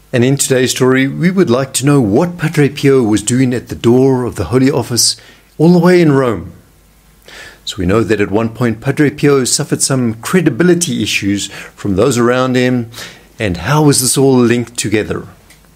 And in today's story, we would like to know what Padre Pio was doing at the door of the Holy Office all the way in Rome. So we know that at one point Padre Pio suffered some credibility issues from those around him. And how was this all linked together?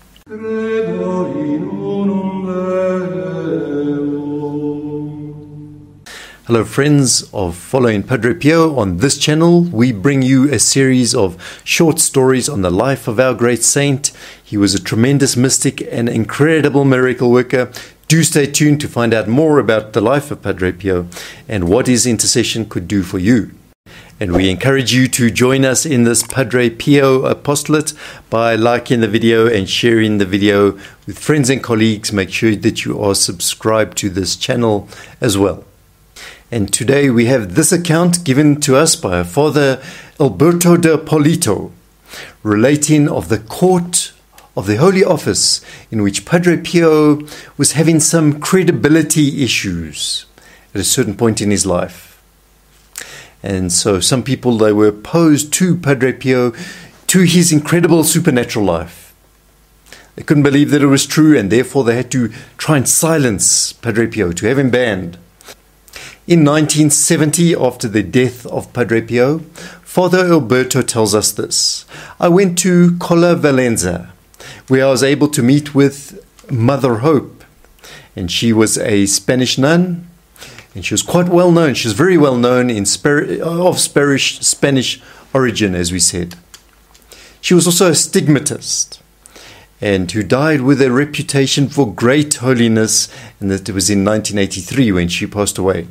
Hello friends of Following Padre Pio. On this channel we bring you a series of short stories on the life of our great saint. He was a tremendous mystic and incredible miracle worker. Do stay tuned to find out more about the life of Padre Pio and what his intercession could do for you. And we encourage you to join us in this Padre Pio apostolate by liking the video and sharing the video with friends and colleagues. Make sure that you are subscribed to this channel as well. And today we have this account given to us by Father Alberto de Polito, relating of the court of the Holy Office in which Padre Pio was having some credibility issues at a certain point in his life. And so some people, they were opposed to Padre Pio, to his incredible supernatural life. They couldn't believe that it was true, and therefore they had to try and silence Padre Pio, to have him banned. In 1970, after the death of Padre Pio, Father Alberto tells us this. I went to Colla Valenza, where I was able to meet with Mother Hope. And she was a Spanish nun, and she was quite well known. She was very well known of Spanish origin, as we said. She was also a stigmatist, and who died with a reputation for great holiness, and that it was in 1983 when she passed away.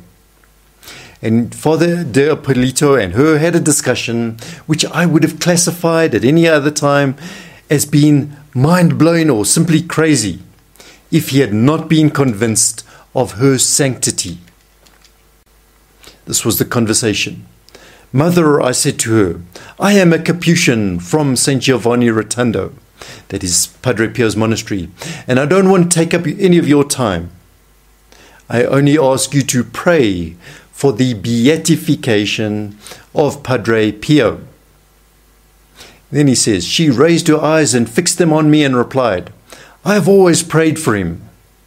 And Father de Polito and her had a discussion which I would have classified at any other time as being mind-blowing or simply crazy if he had not been convinced of her sanctity. This was the conversation. Mother, I said to her, I am a Capuchin from St. Giovanni Rotondo, that is Padre Pio's monastery, and I don't want to take up any of your time. I only ask you to pray for the beatification of Padre Pio. Then he says, she raised her eyes and fixed them on me and replied, I have always prayed for him.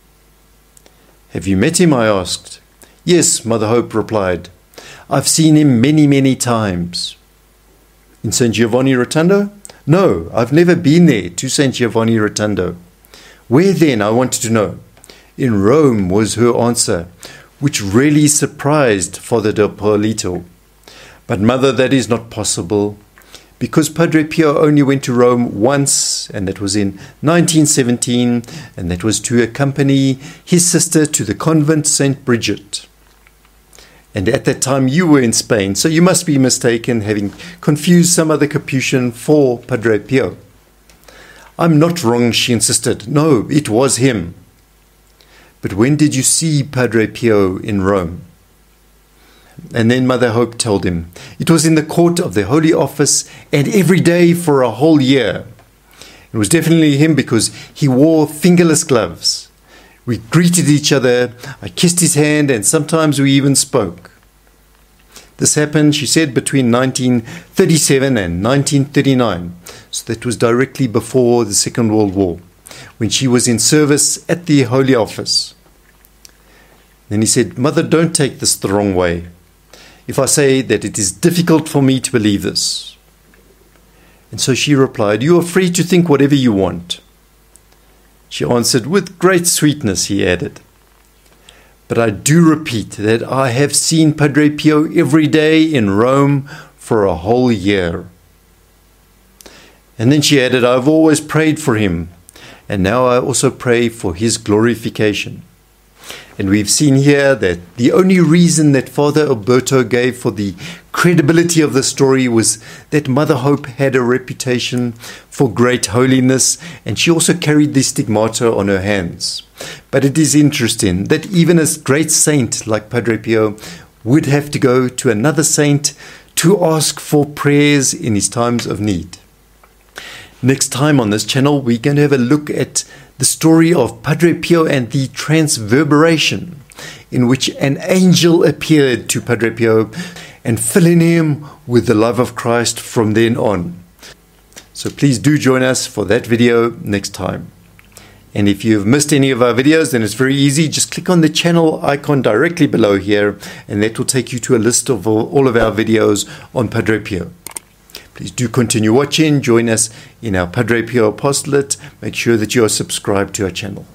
Have you met him? I asked. Yes, Mother Hope replied. I've seen him many, many times. In St. Giovanni Rotondo? No, I've never been there to St. Giovanni Rotondo. Where then? I wanted to know. In Rome, was her answer, which really surprised Father de Polito. But Mother, that is not possible, because Padre Pio only went to Rome once, and that was in 1917, and that was to accompany his sister to the convent St. Bridget. And at that time you were in Spain, so you must be mistaken, having confused some other Capuchin for Padre Pio. I'm not wrong, she insisted. No, it was him. But when did you see Padre Pio in Rome? And then Mother Hope told him, it was in the court of the Holy Office and every day for a whole year. It was definitely him because he wore fingerless gloves. We greeted each other, I kissed his hand, and sometimes we even spoke. This happened, she said, between 1937 and 1939. So that was directly before the Second World War, when she was in service at the Holy Office. Then he said, Mother, don't take this the wrong way if I say that it is difficult for me to believe this. And so she replied, you are free to think whatever you want. She answered, with great sweetness, he added. But I do repeat that I have seen Padre Pio every day in Rome for a whole year. And then she added, I've always prayed for him, and now I also pray for his glorification. And we've seen here that the only reason that Father Alberto gave for the credibility of the story was that Mother Hope had a reputation for great holiness, and she also carried the stigmata on her hands. But it is interesting that even a great saint like Padre Pio would have to go to another saint to ask for prayers in his times of need. Next time on this channel, we're going to have a look at the story of Padre Pio and the transverberation, in which an angel appeared to Padre Pio and filling him with the love of Christ from then on. So please do join us for that video next time. And if you've missed any of our videos, then it's very easy. Just click on the channel icon directly below here, and that will take you to a list of all of our videos on Padre Pio. Please do continue watching. Join us in our Padre Pio apostolate. Make sure that you are subscribed to our channel.